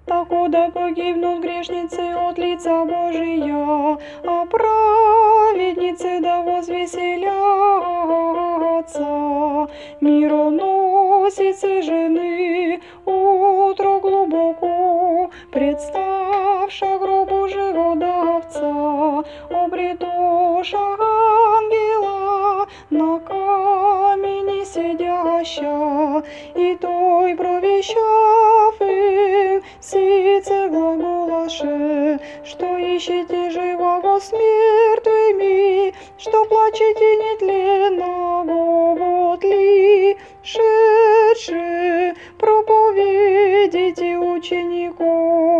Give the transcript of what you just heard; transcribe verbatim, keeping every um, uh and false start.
Покуда погибнут грешницы от лица Божия, а праведницы да возвеселятся. Мироносицы жены утро глубоко, представша гробу живодавца, обретоша ангела на камени сидяща, и той провещав им сице глаголаше, что ищете живого с мертвыми, что плачете нетленного, вот ли шедши проповедите учеников.